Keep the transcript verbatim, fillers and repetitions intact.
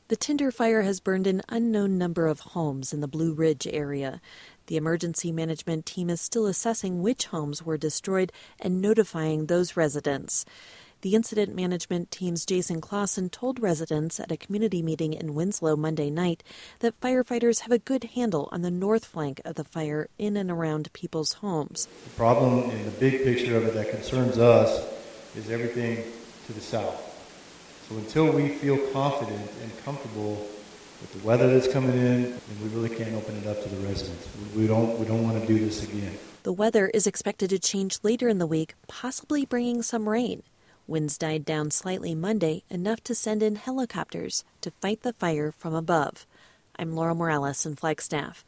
The tinder fire has burned an unknown number of homes in the Blue Ridge area. The emergency management team is still assessing which homes were destroyed and notifying those residents. The incident management team's Jason Clausen told residents at a community meeting in Winslow Monday night that firefighters have a good handle on the north flank of the fire in and around people's homes. The problem in the big picture of it that concerns us is everything to the south. So until we feel confident and comfortable with the weather that's coming in, then we really can't open it up to the residents. We don't, we don't want to do this again. The weather is expected to change later in the week, possibly bringing some rain. Winds died down slightly Monday, enough to send in helicopters to fight the fire from above. I'm Laura Morales in Flagstaff.